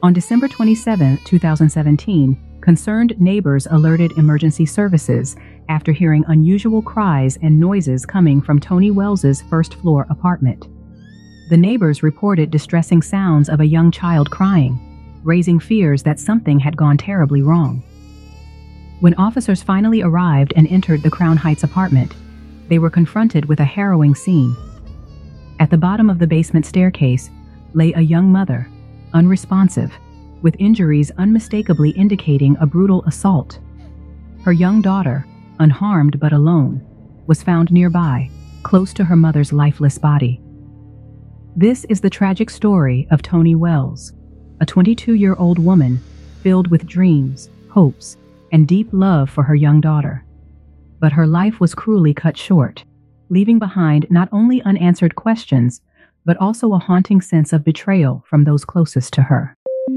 On December 27, 2017, concerned neighbors alerted emergency services after hearing unusual cries and noises coming from Tony Wells's first-floor apartment. The neighbors reported distressing sounds of a young child crying, raising fears that something had gone terribly wrong. When officers finally arrived and entered the Crown Heights apartment, they were confronted with a harrowing scene. At the bottom of the basement staircase lay a young mother, unresponsive, with injuries unmistakably indicating a brutal assault. Her young daughter, unharmed but alone, was found nearby, close to her mother's lifeless body. This is the tragic story of Tony Wells, a 22-year-old woman filled with dreams, hopes, and deep love for her young daughter. But her life was cruelly cut short, leaving behind not only unanswered questions, but also a haunting sense of betrayal from those closest to her.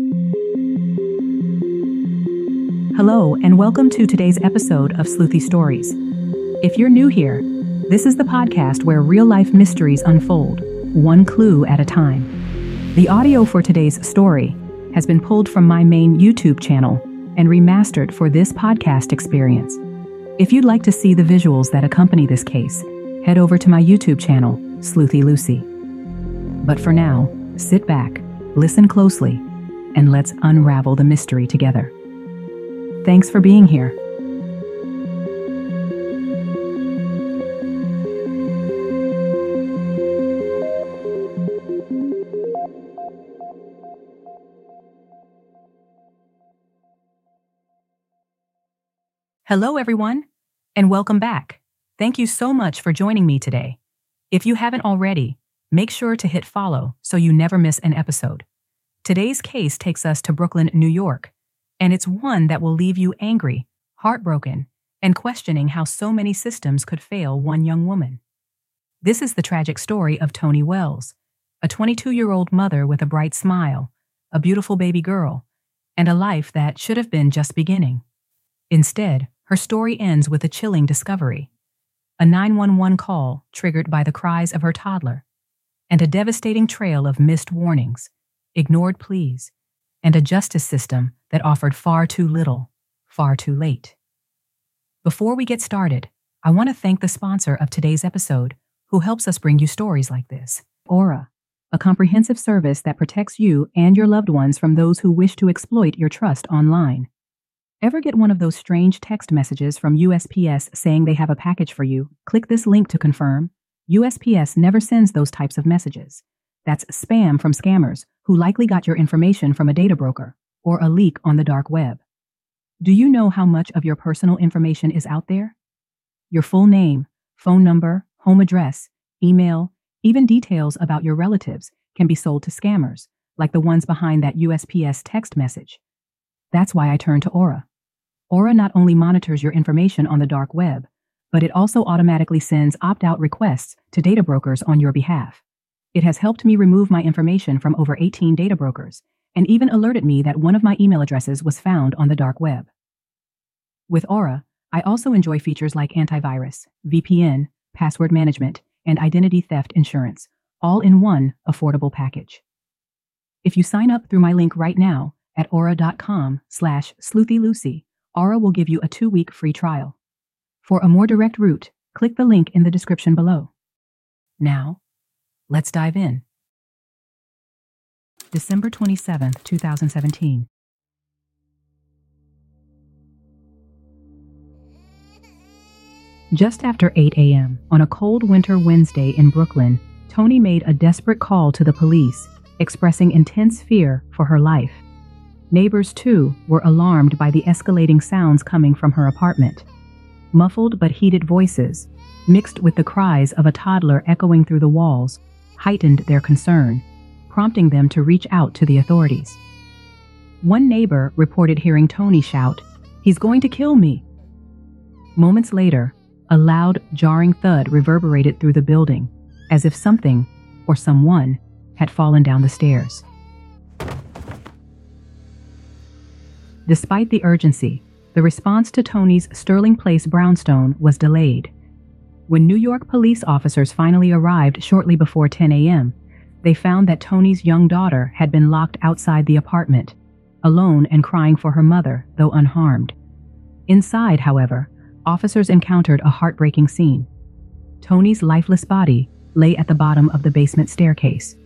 Hello, and welcome to today's episode of Sleuthy Stories. If you're new here, this is the podcast where real-life mysteries unfold, one clue at a time. The audio for today's story has been pulled from my main YouTube channel and remastered for this podcast experience. If you'd like to see the visuals that accompany this case, head over to my YouTube channel, Sleuthy Lucy. But for now, sit back, listen closely, and let's unravel the mystery together. Thanks for being here. Hello, everyone, and welcome back. Thank you so much for joining me today. If you haven't already, make sure to hit follow so you never miss an episode. Today's case takes us to Brooklyn, New York, and it's one that will leave you angry, heartbroken, and questioning how so many systems could fail one young woman. This is the tragic story of Tony Wells, a 22-year-old mother with a bright smile, a beautiful baby girl, and a life that should have been just beginning. Instead, her story ends with a chilling discovery: a 911 call triggered by the cries of her toddler, and a devastating trail of missed warnings, ignored pleas, and a justice system that offered far too little, far too late. Before we get started, I want to thank the sponsor of today's episode, who helps us bring you stories like this: Aura, a comprehensive service that protects you and your loved ones from those who wish to exploit your trust online. Ever get one of those strange text messages from USPS saying they have a package for you? Click this link to confirm. USPS never sends those types of messages. That's spam from scammers who likely got your information from a data broker or a leak on the dark web. Do you know how much of your personal information is out there? Your full name, phone number, home address, email, even details about your relatives can be sold to scammers, like the ones behind that USPS text message. That's why I turned to Aura. Aura not only monitors your information on the dark web, but it also automatically sends opt-out requests to data brokers on your behalf. It has helped me remove my information from over 18 data brokers, and even alerted me that one of my email addresses was found on the dark web. With Aura, I also enjoy features like antivirus, VPN, password management, and identity theft insurance, all in one affordable package. If you sign up through my link right now at aura.com/sleuthylucy, Aura will give you a 2-week free trial. For a more direct route, click the link in the description below. Now, let's dive in. December 27, 2017. Just after 8 a.m. on a cold winter Wednesday in Brooklyn, Tony made a desperate call to the police, expressing intense fear for her life. Neighbors, too, were alarmed by the escalating sounds coming from her apartment. Muffled but heated voices, mixed with the cries of a toddler echoing through the walls, heightened their concern, prompting them to reach out to the authorities. One neighbor reported hearing Tony shout, "He's going to kill me!" Moments later, a loud, jarring thud reverberated through the building, as if something, or someone, had fallen down the stairs. Despite the urgency, the response to Tony's Sterling Place brownstone was delayed. When New York police officers finally arrived shortly before 10 a.m., they found that Tony's young daughter had been locked outside the apartment, alone and crying for her mother, though unharmed. Inside, however, officers encountered a heartbreaking scene. Tony's lifeless body lay at the bottom of the basement staircase.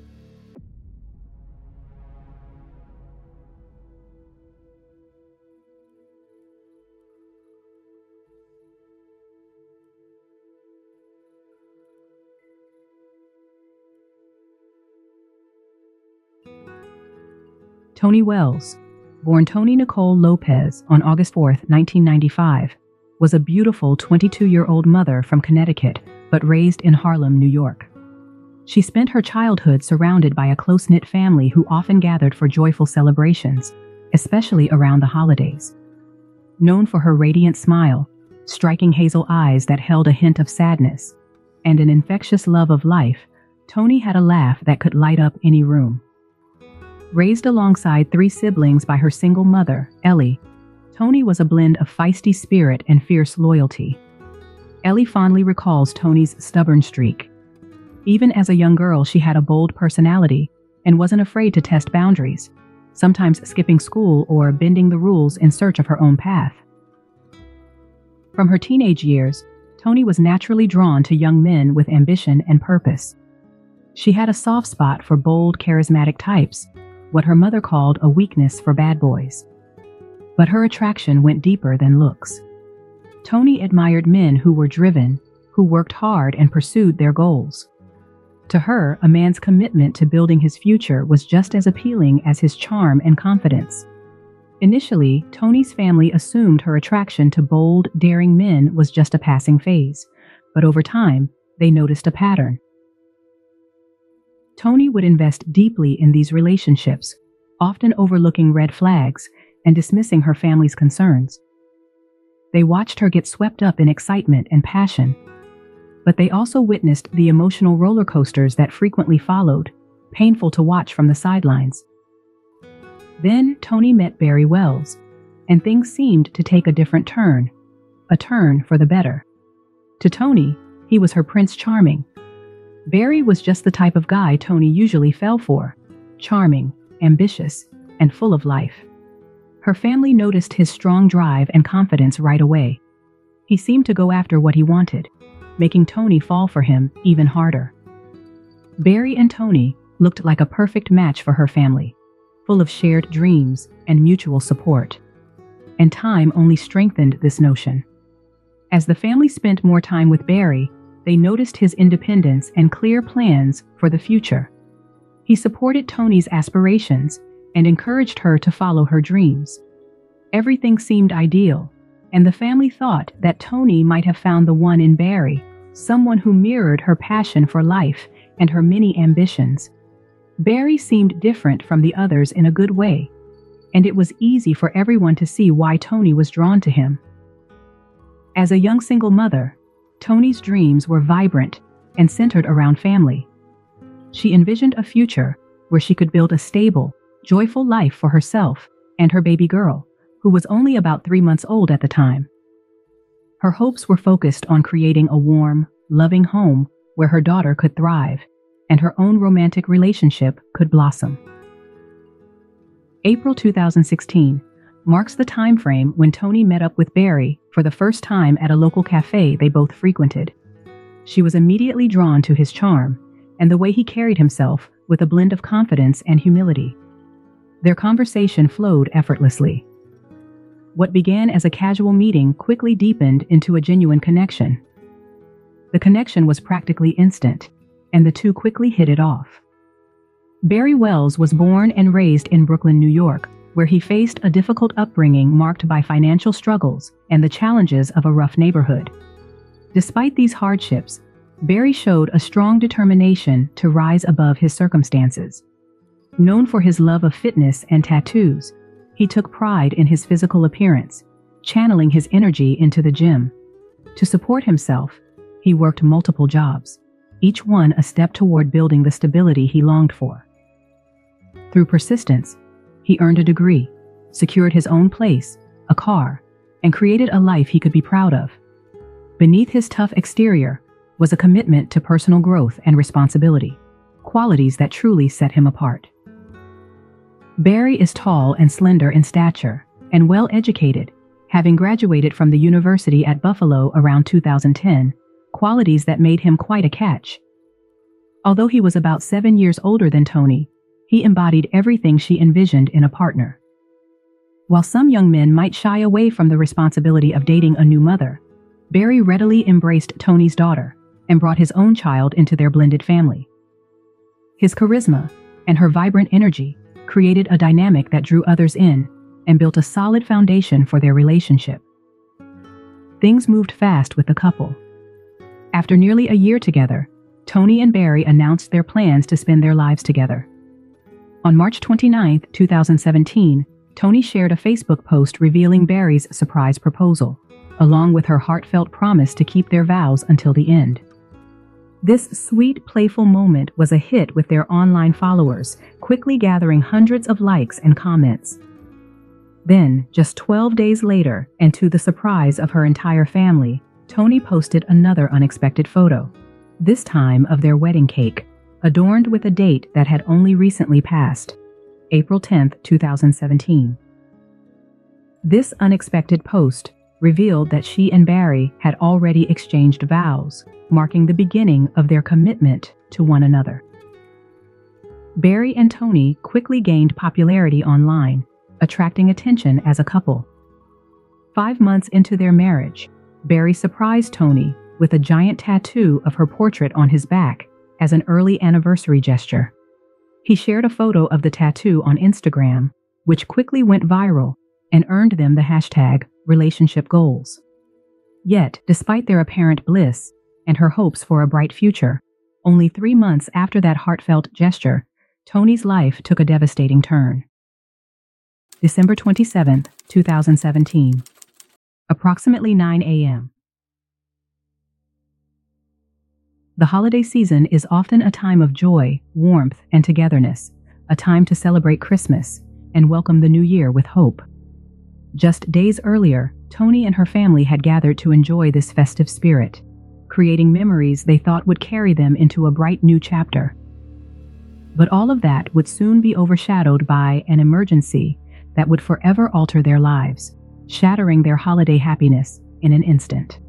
Toni Wells, born Toni Nicole Lopez on August 4, 1995, was a beautiful 22-year-old mother from Connecticut, but raised in Harlem, New York. She spent her childhood surrounded by a close-knit family who often gathered for joyful celebrations, especially around the holidays. Known for her radiant smile, striking hazel eyes that held a hint of sadness, and an infectious love of life, Toni had a laugh that could light up any room. Raised alongside 3 siblings by her single mother, Ellie, Toni was a blend of feisty spirit and fierce loyalty. Ellie fondly recalls Toni's stubborn streak. Even as a young girl, she had a bold personality and wasn't afraid to test boundaries, sometimes skipping school or bending the rules in search of her own path. From her teenage years, Toni was naturally drawn to young men with ambition and purpose. She had a soft spot for bold, charismatic types, what her mother called a weakness for bad boys. But her attraction went deeper than looks. Toni admired men who were driven, who worked hard and pursued their goals. To her, a man's commitment to building his future was just as appealing as his charm and confidence. Initially, Toni's family assumed her attraction to bold, daring men was just a passing phase, but over time, they noticed a pattern. Toni would invest deeply in these relationships, often overlooking red flags and dismissing her family's concerns. They watched her get swept up in excitement and passion, but they also witnessed the emotional roller coasters that frequently followed, painful to watch from the sidelines. Then Toni met Barry Wells, and things seemed to take a different turn, a turn for the better. To Toni, he was her Prince Charming. Barry was just the type of guy Toni usually fell for, charming, ambitious, and full of life. Her family noticed his strong drive and confidence right away. He seemed to go after what he wanted, making Toni fall for him even harder. Barry and Toni looked like a perfect match for her family, full of shared dreams and mutual support. And time only strengthened this notion. As the family spent more time with Barry, they noticed his independence and clear plans for the future. He supported Toni's aspirations and encouraged her to follow her dreams. Everything seemed ideal, and the family thought that Toni might have found the one in Barry, someone who mirrored her passion for life and her many ambitions. Barry seemed different from the others in a good way, and it was easy for everyone to see why Toni was drawn to him. As a young single mother, Toni's dreams were vibrant and centered around family. She envisioned a future where she could build a stable, joyful life for herself and her baby girl, who was only about 3 months old at the time. Her hopes were focused on creating a warm, loving home where her daughter could thrive and her own romantic relationship could blossom. April 2016 marks the time frame when Toni met up with Barry for the first time at a local cafe they both frequented. She was immediately drawn to his charm and the way he carried himself with a blend of confidence and humility. Their conversation flowed effortlessly. What began as a casual meeting quickly deepened into a genuine connection. The connection was practically instant, and the two quickly hit it off. Barry Wells was born and raised in Brooklyn, New York, where he faced a difficult upbringing marked by financial struggles and the challenges of a rough neighborhood. Despite these hardships, Barry showed a strong determination to rise above his circumstances. Known for his love of fitness and tattoos, he took pride in his physical appearance, channeling his energy into the gym. To support himself, he worked multiple jobs, each one a step toward building the stability he longed for. Through persistence, he earned a degree, secured his own place, a car, and created a life he could be proud of. Beneath his tough exterior was a commitment to personal growth and responsibility, qualities that truly set him apart. Barry is tall and slender in stature, and well-educated, having graduated from the University at Buffalo around 2010, qualities that made him quite a catch. Although he was about 7 years older than Toni, he embodied everything she envisioned in a partner. While some young men might shy away from the responsibility of dating a new mother, Barry readily embraced Toni's daughter and brought his own child into their blended family. His charisma and her vibrant energy created a dynamic that drew others in and built a solid foundation for their relationship. Things moved fast with the couple. After nearly a year together, Toni and Barry announced their plans to spend their lives together. On March 29, 2017, Toni shared a Facebook post revealing Barry's surprise proposal, along with her heartfelt promise to keep their vows until the end. This sweet, playful moment was a hit with their online followers, quickly gathering hundreds of likes and comments. Then, just 12 days later, and to the surprise of her entire family, Toni posted another unexpected photo, this time of their wedding cake, adorned with a date that had only recently passed, April 10, 2017. This unexpected post revealed that she and Barry had already exchanged vows, marking the beginning of their commitment to one another. Barry and Toni quickly gained popularity online, attracting attention as a couple. 5 months into their marriage, Barry surprised Toni with a giant tattoo of her portrait on his back as an early anniversary gesture. He shared a photo of the tattoo on Instagram, which quickly went viral and earned them the hashtag relationship goals. Yet, despite their apparent bliss and her hopes for a bright future, only 3 months after that heartfelt gesture, Toni's life took a devastating turn. December 27, 2017. Approximately 9 a.m. The holiday season is often a time of joy, warmth, and togetherness, a time to celebrate Christmas and welcome the new year with hope. Just days earlier, Toni and her family had gathered to enjoy this festive spirit, creating memories they thought would carry them into a bright new chapter. But all of that would soon be overshadowed by an emergency that would forever alter their lives, shattering their holiday happiness in an instant.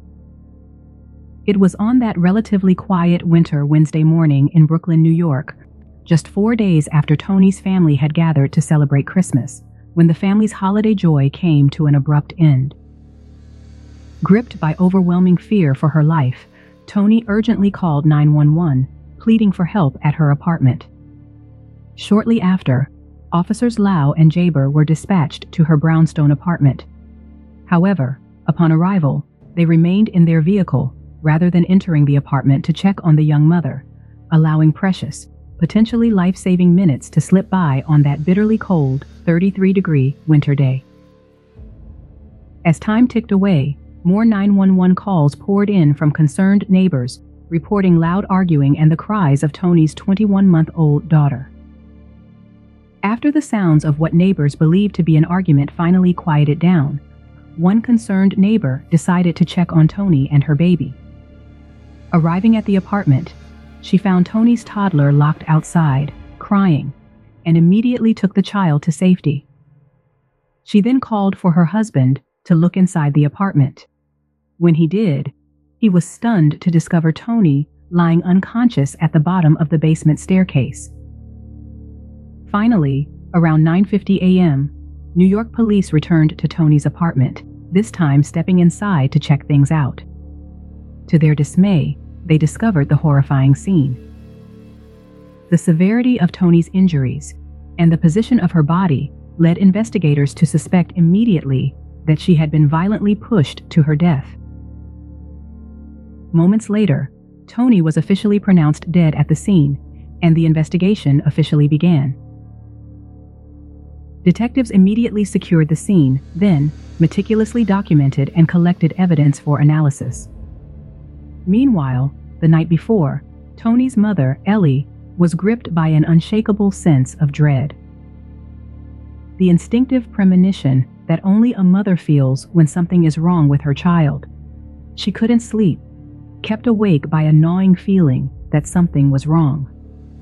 It was on that relatively quiet winter Wednesday morning in Brooklyn, New York, just 4 days after Toni's family had gathered to celebrate Christmas, when the family's holiday joy came to an abrupt end. Gripped by overwhelming fear for her life, Toni urgently called 911, pleading for help at her apartment. Shortly after, Officers Lau and Jaber were dispatched to her brownstone apartment. However, upon arrival, they remained in their vehicle rather than entering the apartment to check on the young mother, allowing precious, potentially life-saving minutes to slip by on that bitterly cold, 33-degree winter day. As time ticked away, more 911 calls poured in from concerned neighbors, reporting loud arguing and the cries of Toni's 21-month-old daughter. After the sounds of what neighbors believed to be an argument finally quieted down, one concerned neighbor decided to check on Toni and her baby. Arriving at the apartment, she found Toni's toddler locked outside, crying, and immediately took the child to safety. She then called for her husband to look inside the apartment. When he did, he was stunned to discover Toni lying unconscious at the bottom of the basement staircase. Finally, around 9:50 a.m., New York police returned to Toni's apartment, this time stepping inside to check things out. To their dismay, they discovered the horrifying scene. The severity of Toni's injuries and the position of her body led investigators to suspect immediately that she had been violently pushed to her death. Moments later, Toni was officially pronounced dead at the scene, and the investigation officially began. Detectives immediately secured the scene, then meticulously documented and collected evidence for analysis. Meanwhile, the night before, Toni's mother, Ellie, was gripped by an unshakable sense of dread. The instinctive premonition that only a mother feels when something is wrong with her child. She couldn't sleep, kept awake by a gnawing feeling that something was wrong.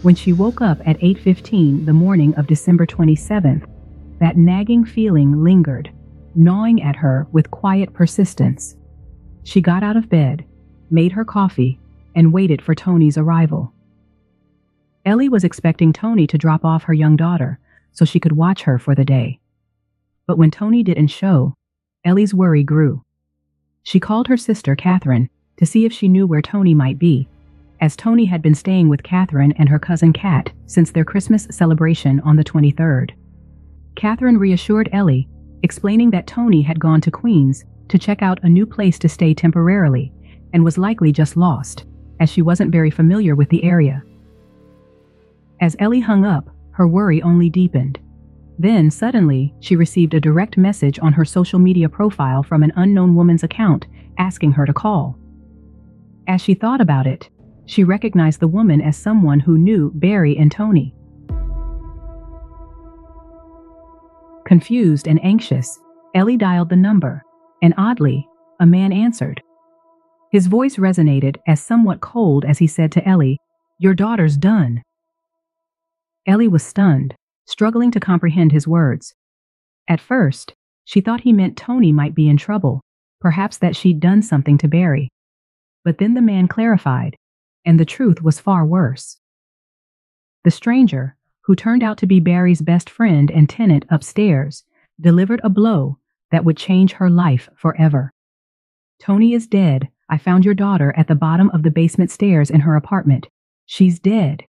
When she woke up at 8:15 the morning of December 27th, that nagging feeling lingered, gnawing at her with quiet persistence. She got out of bed, made her coffee, and waited for Tony's arrival. Ellie was expecting Tony to drop off her young daughter so she could watch her for the day. But when Tony didn't show, Ellie's worry grew. She called her sister, Catherine, to see if she knew where Tony might be, as Tony had been staying with Catherine and her cousin Kat since their Christmas celebration on the 23rd. Catherine reassured Ellie, explaining that Tony had gone to Queens to check out a new place to stay temporarily and was likely just lost, as she wasn't very familiar with the area. As Ellie hung up, her worry only deepened. Then, suddenly, she received a direct message on her social media profile from an unknown woman's account asking her to call. As she thought about it, she recognized the woman as someone who knew Barry and Tony. Confused and anxious, Ellie dialed the number, and oddly, a man answered. His voice resonated as somewhat cold as he said to Ellie, "Your daughter's done." Ellie was stunned, struggling to comprehend his words. At first, she thought he meant Tony might be in trouble, perhaps that she'd done something to Barry. But then the man clarified, and the truth was far worse. The stranger, who turned out to be Barry's best friend and tenant upstairs, delivered a blow that would change her life forever. "Tony is dead. I found your daughter at the bottom of the basement stairs in her apartment. She's dead."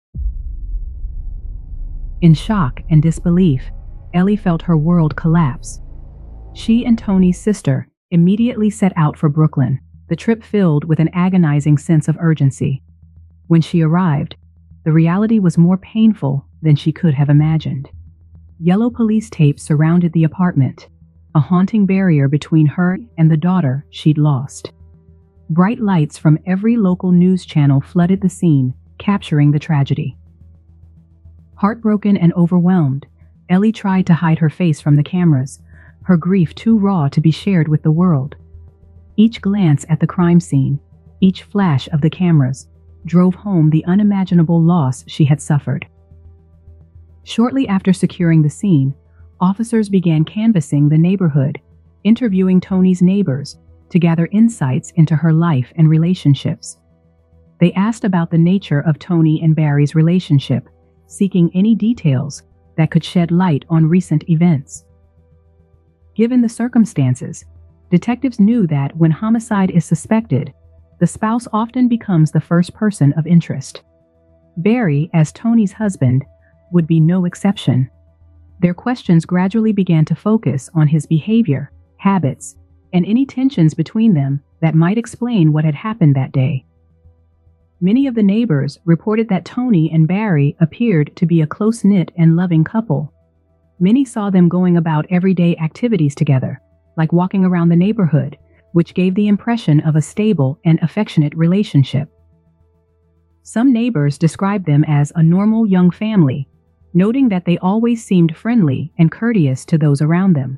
In shock and disbelief, Ellie felt her world collapse. She and Tony's sister immediately set out for Brooklyn, the trip filled with an agonizing sense of urgency. When she arrived, the reality was more painful than she could have imagined. Yellow police tape surrounded the apartment, a haunting barrier between her and the daughter she'd lost. Bright lights from every local news channel flooded the scene, capturing the tragedy. Heartbroken and overwhelmed, Ellie tried to hide her face from the cameras, her grief too raw to be shared with the world. Each glance at the crime scene, each flash of the cameras, drove home the unimaginable loss she had suffered. Shortly after securing the scene, officers began canvassing the neighborhood, interviewing Tony's neighbors to gather insights into her life and relationships. They asked about the nature of Tony and Barry's relationship, seeking any details that could shed light on recent events. Given the circumstances, detectives knew that when homicide is suspected, the spouse often becomes the first person of interest. Barry, as Tony's husband, would be no exception. Their questions gradually began to focus on his behavior, habits, and any tensions between them that might explain what had happened that day. Many of the neighbors reported that Tony and Barry appeared to be a close-knit and loving couple. Many saw them going about everyday activities together, like walking around the neighborhood, which gave the impression of a stable and affectionate relationship. Some neighbors described them as a normal young family, noting that they always seemed friendly and courteous to those around them.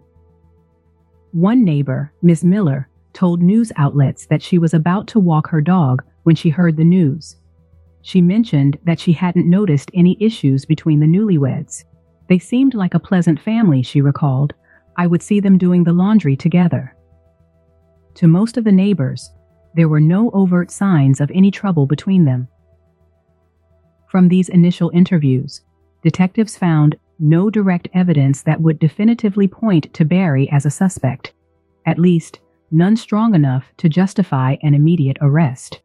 One neighbor, Ms. Miller, told news outlets that she was about to walk her dog when she heard the news. She mentioned that she hadn't noticed any issues between the newlyweds. They seemed like a pleasant family, she recalled. I would see them doing the laundry together. To most of the neighbors, there were no overt signs of any trouble between them. From these initial interviews, detectives found no direct evidence that would definitively point to Barry as a suspect, at least none strong enough to justify an immediate arrest.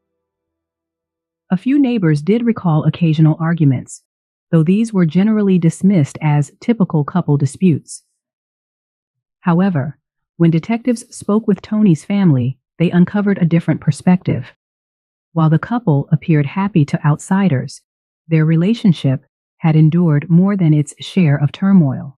A few neighbors did recall occasional arguments, though these were generally dismissed as typical couple disputes. However, when detectives spoke with Tony's family, they uncovered a different perspective. While the couple appeared happy to outsiders, their relationship had endured more than its share of turmoil.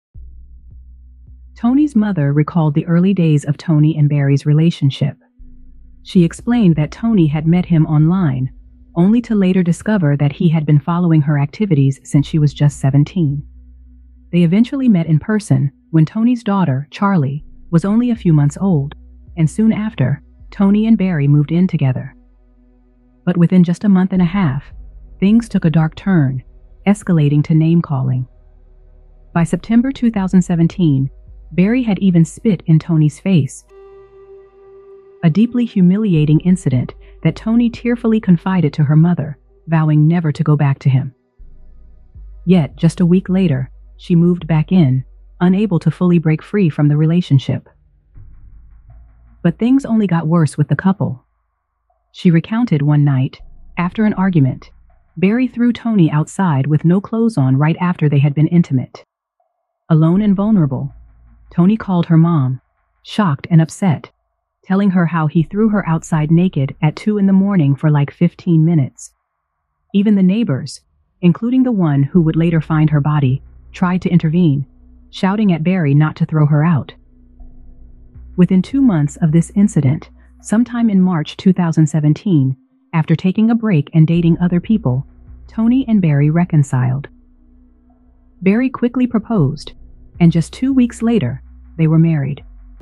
Tony's mother recalled the early days of Tony and Barry's relationship. She explained that Tony had met him online, only to later discover that he had been following her activities since she was just 17. They eventually met in person when Tony's daughter, Charlie, was only a few months old, and soon after, Tony and Barry moved in together. But within just a month and a half, things took a dark turn, escalating to name-calling. By September 2017, Barry had even spit in Tony's face. A deeply humiliating incident that Tony tearfully confided to her mother, vowing never to go back to him. Yet, just a week later, she moved back in, unable to fully break free from the relationship. But things only got worse with the couple. She recounted one night, after an argument, Barry threw Tony outside with no clothes on right after they had been intimate. Alone and vulnerable, Tony called her mom, shocked and upset, telling her how he threw her outside naked at 2 a.m. for like 15 minutes. Even the neighbors, including the one who would later find her body, tried to intervene, shouting at Barry not to throw her out. Within 2 months of this incident, sometime in March 2017, after taking a break and dating other people, Tony and Barry reconciled. Barry quickly proposed, and just 2 weeks later, they were married.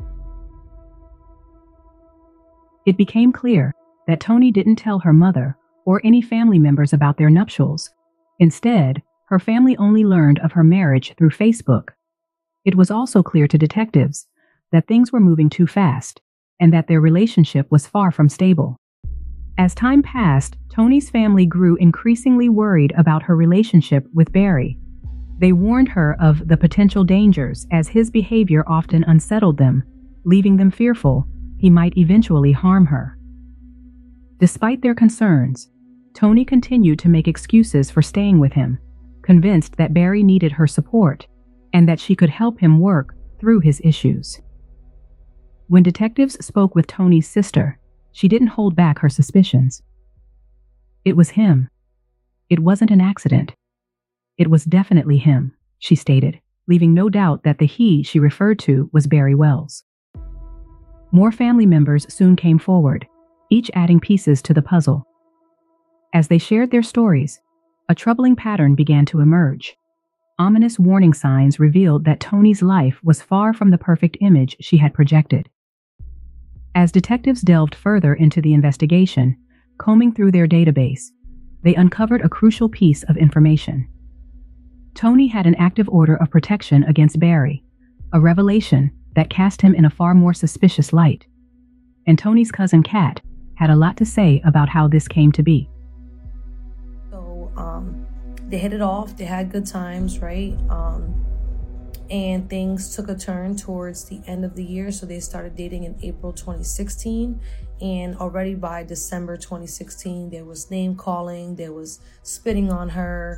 It became clear that Tony didn't tell her mother or any family members about their nuptials. Instead, her family only learned of her marriage through Facebook. It was also clear to detectives that things were moving too fast and that their relationship was far from stable. As time passed, Tony's family grew increasingly worried about her relationship with Barry. They warned her of the potential dangers as his behavior often unsettled them, leaving them fearful he might eventually harm her. Despite their concerns, Tony continued to make excuses for staying with him, convinced that Barry needed her support and that she could help him work through his issues. When detectives spoke with Tony's sister, she didn't hold back her suspicions. It was him. It wasn't an accident. It was definitely him, she stated, leaving no doubt that the he she referred to was Barry Wells. More family members soon came forward, each adding pieces to the puzzle. As they shared their stories, a troubling pattern began to emerge. Ominous warning signs revealed that Tony's life was far from the perfect image she had projected. As detectives delved further into the investigation, combing through their database, they uncovered a crucial piece of information. Tony had an active order of protection against Barry, a revelation that cast him in a far more suspicious light. And Tony's cousin Kat had a lot to say about how this came to be. So they hit it off, they had good times, right? And things took a turn towards the end of the year. So they started dating in April 2016. And already by December 2016, there was name calling, there was spitting on her.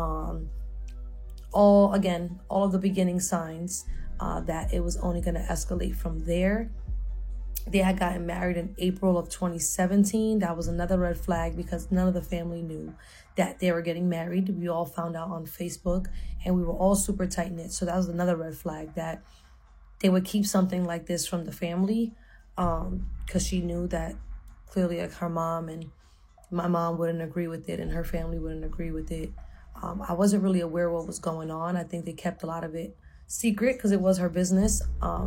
All of the beginning signs that it was only going to escalate from there. They had gotten married in April of 2017. That was another red flag because none of the family knew that they were getting married. We all found out on Facebook and we were all super tight-knit. So that was another red flag that they would keep something like this from the family because she knew that clearly like her mom and my mom wouldn't agree with it and her family wouldn't agree with it. I wasn't really aware what was going on. I think they kept a lot of it secret because it was her business.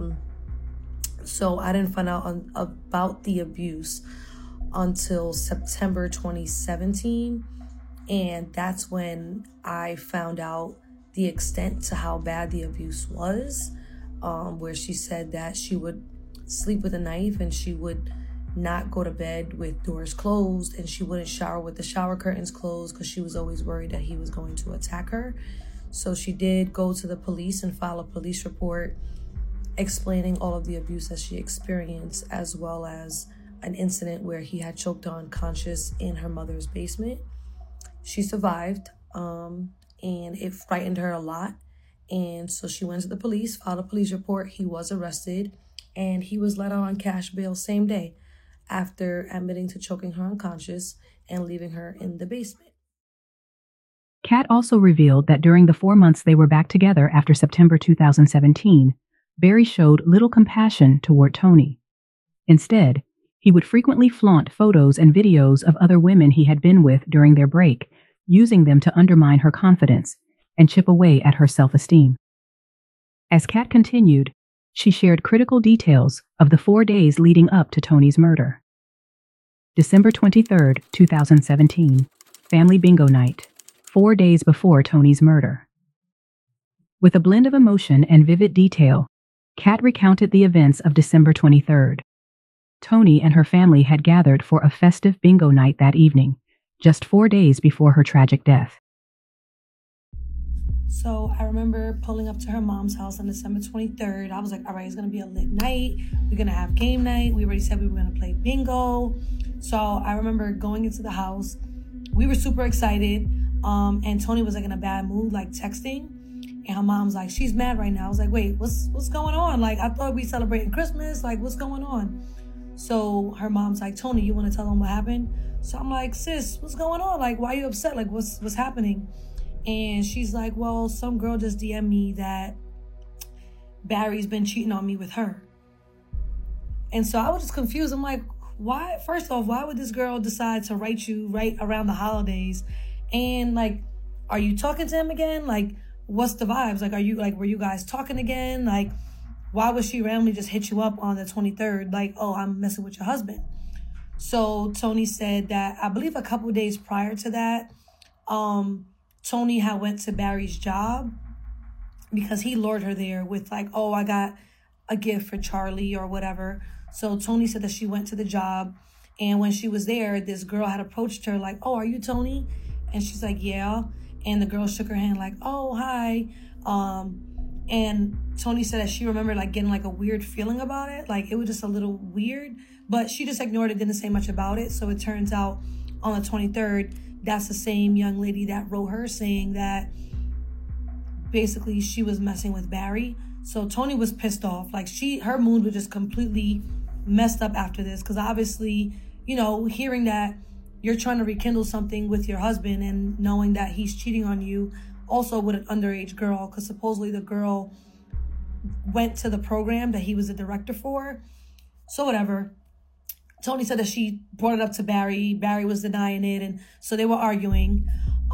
So I didn't find out about the abuse until September 2017. And that's when I found out the extent to how bad the abuse was, where she said that she would sleep with a knife and she would not go to bed with doors closed and she wouldn't shower with the shower curtains closed because she was always worried that he was going to attack her. So she did go to the police and file a police report explaining all of the abuse that she experienced, as well as an incident where he had choked her unconscious in her mother's basement. She survived, and it frightened her a lot. And so she went to the police, filed a police report. He was arrested, and he was let out on cash bail same day after admitting to choking her unconscious and leaving her in the basement. Kat also revealed that during the 4 months they were back together after September 2017, Barry showed little compassion toward Tony. Instead, he would frequently flaunt photos and videos of other women he had been with during their break, using them to undermine her confidence and chip away at her self-esteem. As Kat continued, she shared critical details of the 4 days leading up to Tony's murder. December 23, 2017. Family Bingo Night, 4 days before Tony's murder. With a blend of emotion and vivid detail, Kat recounted the events of December 23rd. Tony and her family had gathered for a festive bingo night that evening, just 4 days before her tragic death. So I remember pulling up to her mom's house on December 23rd. I was like, all right, it's going to be a lit night. We're going to have game night. We already said we were going to play bingo. So I remember going into the house. We were super excited. And Tony was like in a bad mood, like texting. And her mom's like, she's mad right now. I was like, wait, what's going on? Like, I thought we celebrating Christmas. Like, what's going on? So her mom's like, Tony, you want to tell them what happened? So I'm like, sis, what's going on? Like, why are you upset? Like, what's happening? And she's like, well, some girl just DM'd me that Barry's been cheating on me with her. And so I was just confused. I'm like, why? First off, why would this girl decide to write you right around the holidays? And like, are you talking to him again? Like, what's the vibes? Like, were you guys talking again? Like, why would she randomly just hit you up on the 23rd? Like, oh, I'm messing with your husband. So Tony said that, I believe a couple of days prior to that, Tony had went to Barry's job because he lured her there with like, oh, I got a gift for Charlie or whatever. So Tony said that she went to the job, and when she was there, this girl had approached her like, oh, are you Tony? And she's like, yeah. And the girl shook her hand like, oh, hi. And Tony said that she remembered like getting like a weird feeling about it. Like it was just a little weird, but she just ignored it, didn't say much about it. So it turns out on the 23rd, that's the same young lady that wrote her saying that basically she was messing with Barry. So Tony was pissed off. Like her mood was just completely messed up after this. Cause obviously, you know, hearing that you're trying to rekindle something with your husband and knowing that he's cheating on you also with an underage girl. Cause supposedly the girl went to the program that he was a director for. So whatever. Tony said that she brought it up to Barry. Barry was denying it. And so they were arguing. So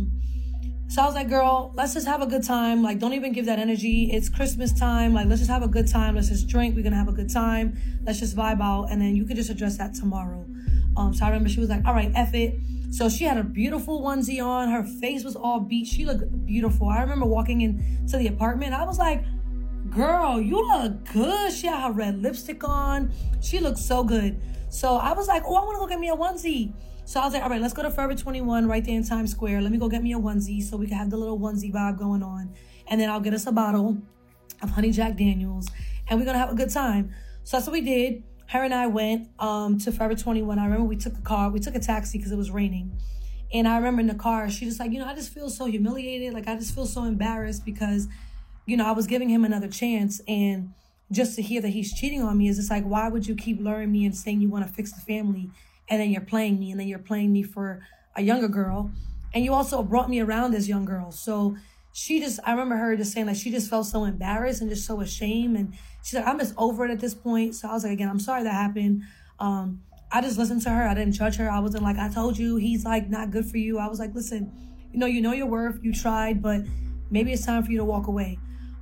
I was like, girl, let's just have a good time. Like, don't even give that energy. It's Christmas time. Like, let's just have a good time. Let's just drink. We're going to have a good time. Let's just vibe out. And then you could just address that tomorrow. So I remember she was like, all right, F it. So she had a beautiful onesie on. Her face was all beat. She looked beautiful. I remember walking into the apartment. I was like, girl, you look good. She had her red lipstick on. She looked so good. So I was like, oh, I want to go get me a onesie. So I was like, all right, let's go to Forever 21 right there in Times Square. Let me go get me a onesie so we can have the little onesie vibe going on. And then I'll get us a bottle of Honey Jack Daniels. And we're going to have a good time. So that's what we did. Her and I went to Forever 21. I remember we took a taxi because it was raining. And I remember in the car, she just like, you know, I just feel so humiliated. Like, I just feel so embarrassed because, you know, I was giving him another chance. And just to hear that he's cheating on me is just like, why would you keep luring me and saying you want to fix the family? And then you're playing me, and then you're playing me for a younger girl. And you also brought me around as young girl. So I remember her just saying like, she just felt so embarrassed and just so ashamed. And she's like, I'm just over it at this point. So I was like, again, I'm sorry that happened. I just listened to her. I didn't judge her. I wasn't like, I told you he's like not good for you. I was like, listen, you know your worth. You tried, but maybe it's time for you to walk away.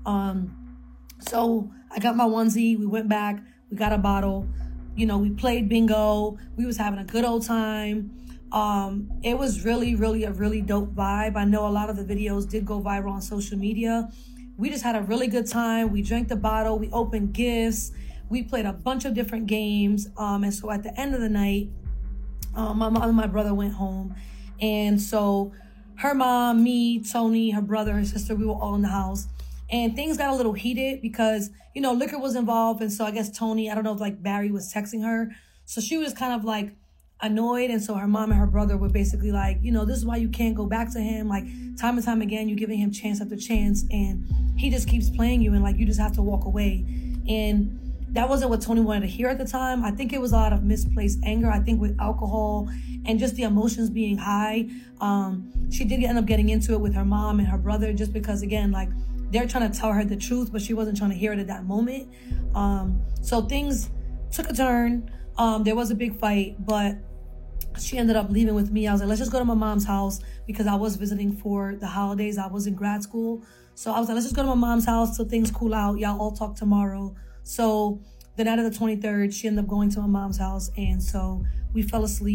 So I got my onesie. We went back. We got a bottle. You know, we played bingo. We was having a good old time. It was really, really a really dope vibe. I know a lot of the videos did go viral on social media. We just had a really good time. We drank the bottle. We opened gifts. We played a bunch of different games. And so at the end of the night, my mom and my brother went home. And so her mom, me, Tony, her brother, her sister, we were all in the house. And things got a little heated because, you know, liquor was involved. And so I guess Tony, I don't know if like Barry was texting her. So she was kind of like annoyed. And so her mom and her brother were basically like, you know, this is why you can't go back to him. Like time and time again, you're giving him chance after chance and he just keeps playing you and like, you just have to walk away. And that wasn't what Tony wanted to hear at the time. I think it was a lot of misplaced anger. I think with alcohol and just the emotions being high, she did end up getting into it with her mom and her brother just because, again, like, they're trying to tell her the truth, but she wasn't trying to hear it at that moment. So things took a turn. There was a big fight, but she ended up leaving with me. I was like, let's just go to my mom's house because I was visiting for the holidays. I was in grad school. So I was like, let's just go to my mom's house till things cool out. Y'all all talk tomorrow. So the night of the 23rd, she ended up going to my mom's house. And so we fell asleep.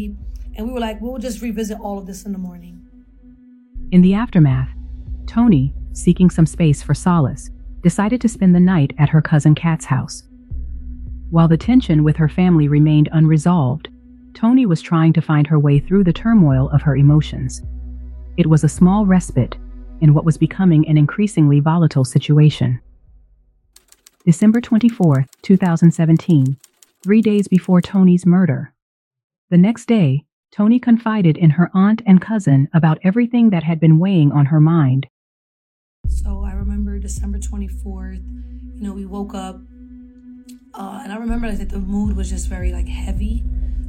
And we were like, we'll just revisit all of this in the morning. In the aftermath, Toni, seeking some space for solace, decided to spend the night at her cousin Kat's house. While the tension with her family remained unresolved, Toni was trying to find her way through the turmoil of her emotions. It was a small respite in what was becoming an increasingly volatile situation. December 24, 2017, 3 days before Toni's murder. The next day, Toni confided in her aunt and cousin about everything that had been weighing on her mind. So I remember December 24th, we woke up, and I remember that the mood was just very heavy.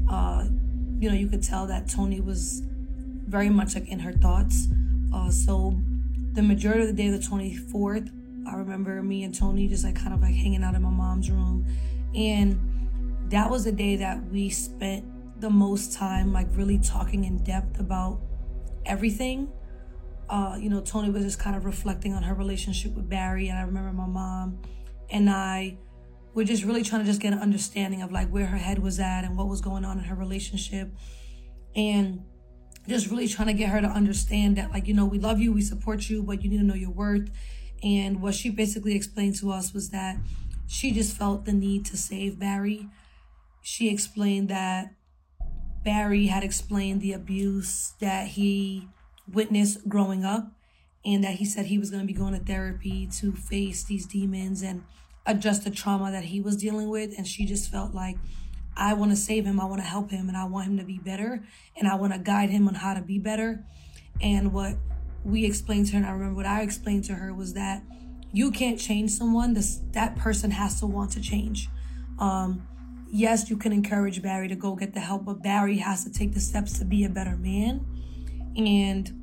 You could tell that Toni was very much in her thoughts. So the majority of the day of the 24th, I remember me and Toni just kind of hanging out in my mom's room. And that was the day that we spent the most time really talking in depth about everything. Toni was just kind of reflecting on her relationship with Barry. And I remember my mom and I were just really trying to just get an understanding of where her head was at and what was going on in her relationship. And just really trying to get her to understand that we love you, we support you, but you need to know your worth. And what she basically explained to us was that she just felt the need to save Barry. She explained that Barry had explained the abuse that he witnessed growing up, and that he said he was going to be going to therapy to face these demons and address the trauma that he was dealing with. And she just felt I want to save him, I want to help him, and I want him to be better, and I want to guide him on how to be better. And what we explained to her, and I remember what I explained to her, was that you can't change someone. That person has to want to change. Yes, you can encourage Barry to go get the help, but Barry has to take the steps to be a better man. And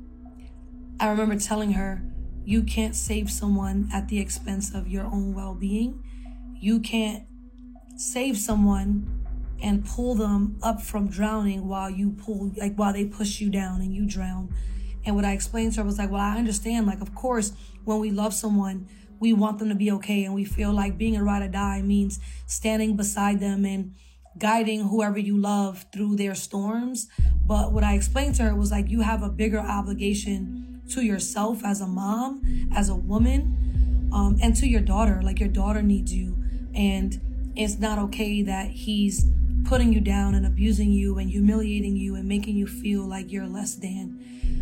I remember telling her, you can't save someone at the expense of your own well-being. You can't save someone and pull them up from drowning while they push you down and you drown. And what I explained to her was well, I understand, of course, when we love someone, we want them to be okay. And we feel being a ride or die means standing beside them and guiding whoever you love through their storms. But what I explained to her was you have a bigger obligation to yourself as a mom, as a woman, and to your daughter. Your daughter needs you. And it's not okay that he's putting you down and abusing you and humiliating you and making you feel like you're less than.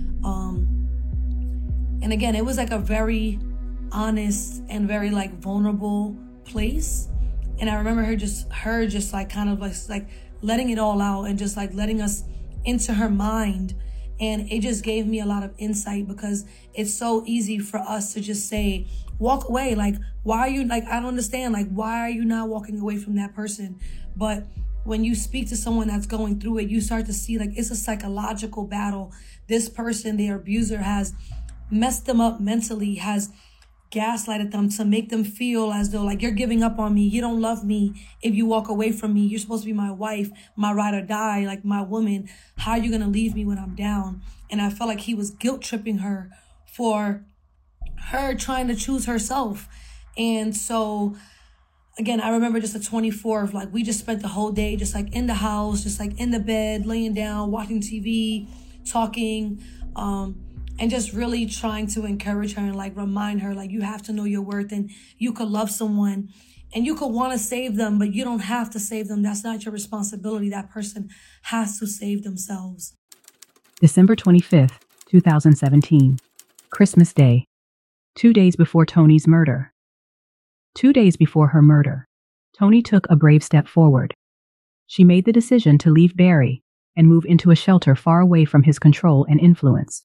And again, it was a very honest and very vulnerable place. And I remember her just kind of letting it all out and just letting us into her mind. And it just gave me a lot of insight, because it's so easy for us to just say, walk away. Why are you I don't understand. Why are you not walking away from that person? But when you speak to someone that's going through it, you start to see it's a psychological battle. This person, their abuser, has messed them up mentally, has gaslighted them to make them feel as though you're giving up on me. You don't love me if you walk away from me. You're supposed to be my wife, my ride or die, my woman. How are you going to leave me when I'm down? And I felt he was guilt tripping her for her trying to choose herself. And so again, I remember just the 24th, we just spent the whole day just in the house, just in the bed, laying down, watching TV, talking, and just really trying to encourage her and remind her, you have to know your worth, and you could love someone and you could want to save them, but you don't have to save them. That's not your responsibility. That person has to save themselves. December 25th, 2017, Christmas Day, 2 days before Toni's murder. 2 days before her murder, Toni took a brave step forward. She made the decision to leave Barry and move into a shelter far away from his control and influence.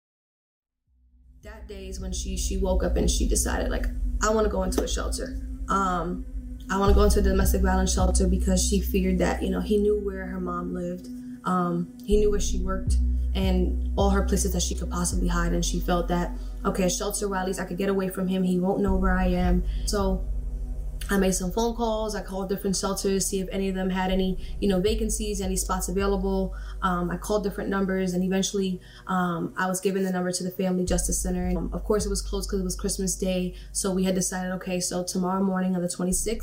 That day is when she woke up and she decided, I want to go into a shelter. I want to go into a domestic violence shelter, because she feared that, he knew where her mom lived. He knew where she worked and all her places that she could possibly hide. And she felt that, okay, a shelter where at least I could get away from him. He won't know where I am. So I made some phone calls. I called different shelters, see if any of them had any, vacancies, any spots available. I called different numbers, and eventually I was given the number to the Family Justice Center. And of course, it was closed because it was Christmas Day. So we had decided, okay, so tomorrow morning on the 26th,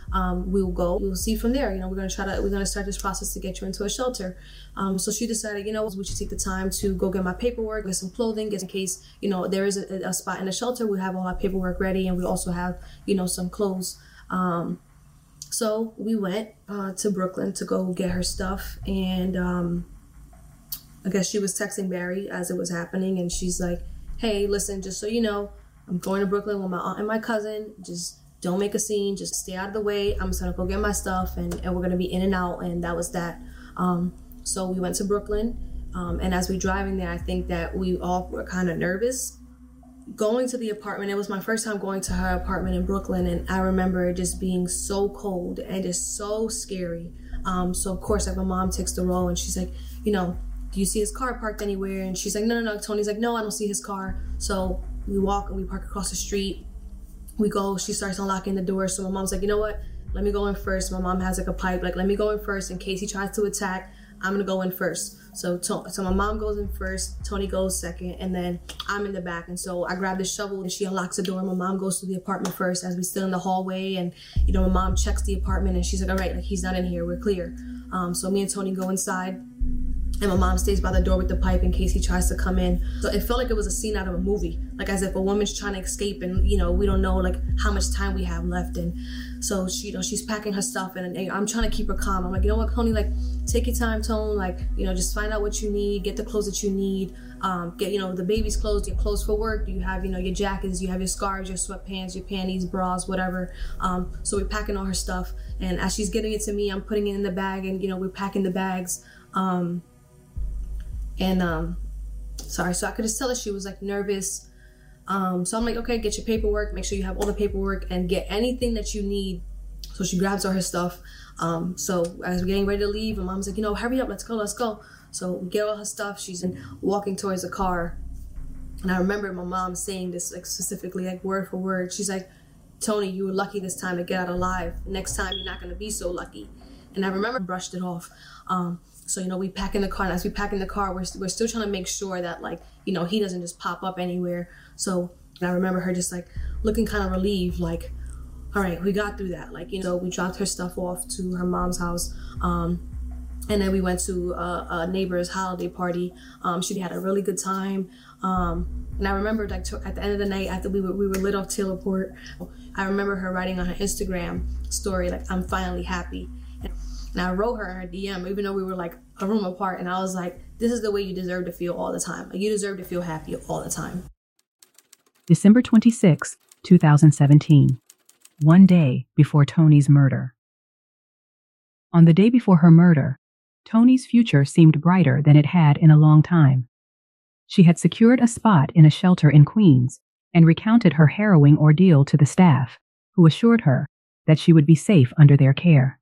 we'll see from there. We're going to start this process to get you into a shelter. So she decided, we should take the time to go get my paperwork, get some clothing, just in case, there is a spot in the shelter. We have all our paperwork ready, and we also have, some clothes. So we went to Brooklyn to go get her stuff, and I guess she was texting Barry as it was happening, and she's like, hey, listen, just so you know, I'm going to Brooklyn with my aunt and my cousin. Just don't make a scene. Just stay out of the way. I'm just going to go get my stuff, and we're going to be in and out, and that was that. So we went to Brooklyn, and as we driving there, I think that we all were kind of nervous. Going to the apartment, it was my first time going to her apartment in Brooklyn, and I remember it just being so cold and just so scary. So of course, like, my mom takes the role, and she's like, do you see his car parked anywhere? And she's like, no. Tony's like, no, I don't see his car. So we walk and we park across the street. We go, she starts unlocking the door. So my mom's like, you know what? Let me go in first. My mom has like a pipe, like, let me go in first in case he tries to attack. I'm gonna go in first. So my mom goes in first, Tony goes second, and then I'm in the back. And so I grab the shovel and she unlocks the door. My mom goes to the apartment first as we still in the hallway, and my mom checks the apartment and she's like, all right, like, he's not in here, we're clear. So me and Tony go inside, and my mom stays by the door with the pipe in case he tries to come in. So it felt like it was a scene out of a movie, like as if a woman's trying to escape, and we don't know like how much time we have left. And so she, she's packing her stuff, and I'm trying to keep her calm. I'm like, you know what, Tony, like, take your time, Tone, like, just find out what you need, get the clothes that you need, get the baby's clothes, your clothes for work. You have your jackets, you have your scarves, your sweatpants, your panties, bras, whatever. So we're packing all her stuff, and as she's getting it to me, I'm putting it in the bag, and we're packing the bags. Sorry, so I could just tell that she was like nervous. So I'm like, okay, get your paperwork, make sure you have all the paperwork, and get anything that you need. So she grabs all her stuff. So as we're getting ready to leave, my mom's like, hurry up, let's go. So we get all her stuff. She's walking towards the car. And I remember my mom saying this, like, specifically, like, word for word. She's like, Tony, you were lucky this time to get out alive. Next time, you're not going to be so lucky. And I remember I brushed it off. So, we pack in the car, and as we pack in the car, we're still trying to make sure that, like, he doesn't just pop up anywhere. So I remember her just like looking kind of relieved, like, all right, we got through that. Like, we dropped her stuff off to her mom's house. And then we went to a neighbor's holiday party. She had a really good time. And I remember, like, at the end of the night, after we were lit off Taylorport, I remember her writing on her Instagram story, like, I'm finally happy. And I wrote her in her DM, even though we were like a room apart. And I was like, this is the way you deserve to feel all the time. Like, you deserve to feel happy all the time. December 26, 2017. One day before Tony's murder. On the day before her murder, Tony's future seemed brighter than it had in a long time. She had secured a spot in a shelter in Queens and recounted her harrowing ordeal to the staff, who assured her that she would be safe under their care.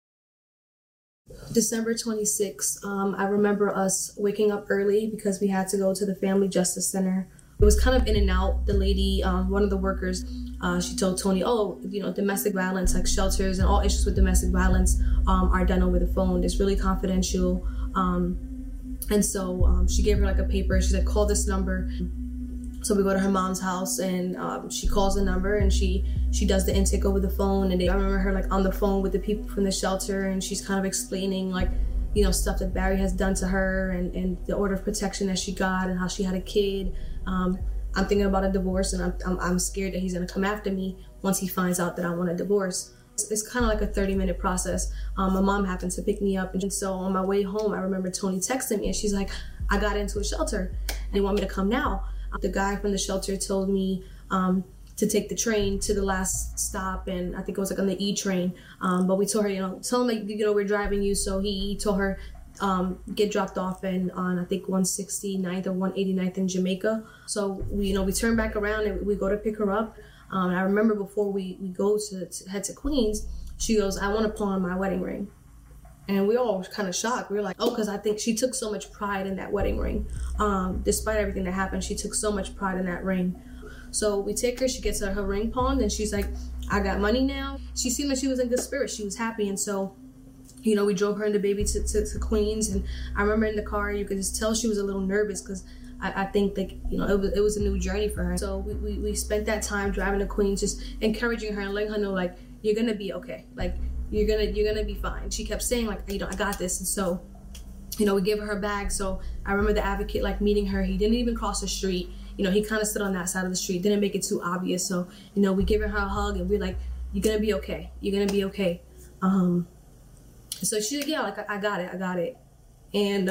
December 26th, I remember us waking up early because we had to go to the Family Justice Center. It was kind of in and out. The lady, one of the workers, she told Tony, domestic violence, like shelters and all issues with domestic violence are done over the phone. It's really confidential. And so she gave her like a paper. She said, call this number. So we go to her mom's house, and she calls the number, and she does the intake over the phone. And I remember her like on the phone with the people from the shelter, and she's kind of explaining like, stuff that Barry has done to her, and the order of protection that she got, and how she had a kid. I'm thinking about a divorce, and I'm scared that he's gonna come after me once he finds out that I want a divorce. It's kind of like a 30-minute process. My mom happened to pick me up, and so on my way home, I remember Tony texting me, and she's like, I got into a shelter, and they want me to come now. The guy from the shelter told me to take the train to the last stop, and I think it was like on the E train. But we told her, tell him that, we're driving you. So he told her, get dropped off on I think 169th or 189th in Jamaica. So we turn back around and we go to pick her up. And I remember before we go to head to Queens, she goes, I want to pawn on my wedding ring. And we all were kind of shocked. We were like, oh, because I think she took so much pride in that wedding ring. Despite everything that happened, she took so much pride in that ring. So we take her, she gets her ring pawned, and she's like, I got money now. She seemed like she was in good spirits. She was happy. And so, we drove her and the baby to Queens. And I remember in the car, you could just tell she was a little nervous because I think that, it was a new journey for her. So we spent that time driving to Queens, just encouraging her and letting her know, like, you're gonna be okay. Like, you're gonna be fine. She kept saying, like, I got this. And so, we gave her bag. So I remember the advocate, like, meeting her. He didn't even cross the street. He kind of stood on that side of the street, didn't make it too obvious. So, we gave her a hug, and we're like, you're gonna be okay. You're gonna be okay. So she's like, yeah, like, I got it. And,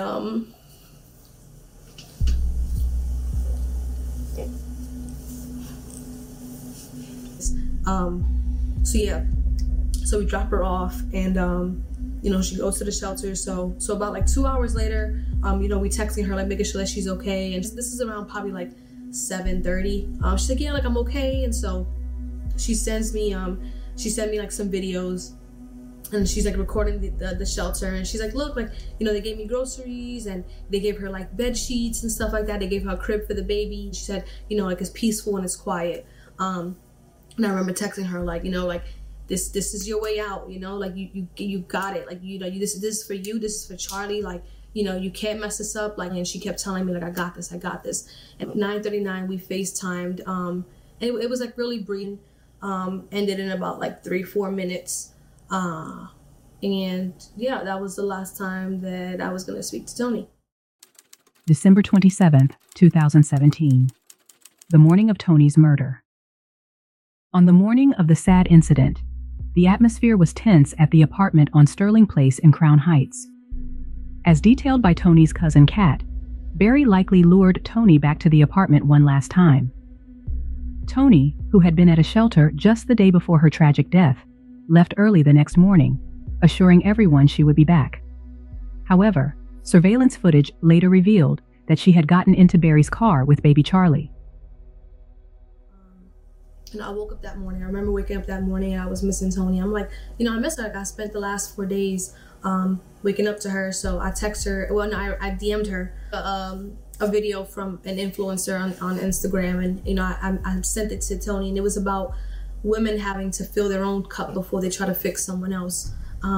so yeah, so we drop her off, and, she goes to the shelter. So about like 2 hours later, we texting her, like, making sure that she's okay. And this is around probably like 7:30. She's like, yeah, like, I'm okay. And so she sent me like some videos, and she's like recording the shelter, and she's like, look, like, they gave me groceries, and they gave her like bed sheets and stuff like that. They gave her a crib for the baby. She said, like, it's peaceful and it's quiet. And I remember texting her, like, like, this is your way out, like, you got it, like, this is for you, this is for Charlie, like, you can't mess this up, like. And she kept telling me, like, I got this. At 9:39, we FaceTimed, and it was like really brief, ended in about like 3-4 minutes, and yeah, that was the last time that I was gonna speak to Tony. December 27th, 2017, the morning of Tony's murder. On the morning of the sad incident, the atmosphere was tense at the apartment on Sterling Place in Crown Heights. As detailed by Tony's cousin Kat, Barry likely lured Tony back to the apartment one last time. Tony, who had been at a shelter just the day before her tragic death, left early the next morning, assuring everyone she would be back. However, surveillance footage later revealed that she had gotten into Barry's car with baby Charlie. I woke up that morning. I remember waking up that morning and I was missing Tony. I'm like, I miss her. Like, I spent the last 4 days waking up to her. So I text her. Well, no, I DM'd her a video from an influencer on Instagram. And, I sent it to Tony. And it was about women having to fill their own cup before they try to fix someone else.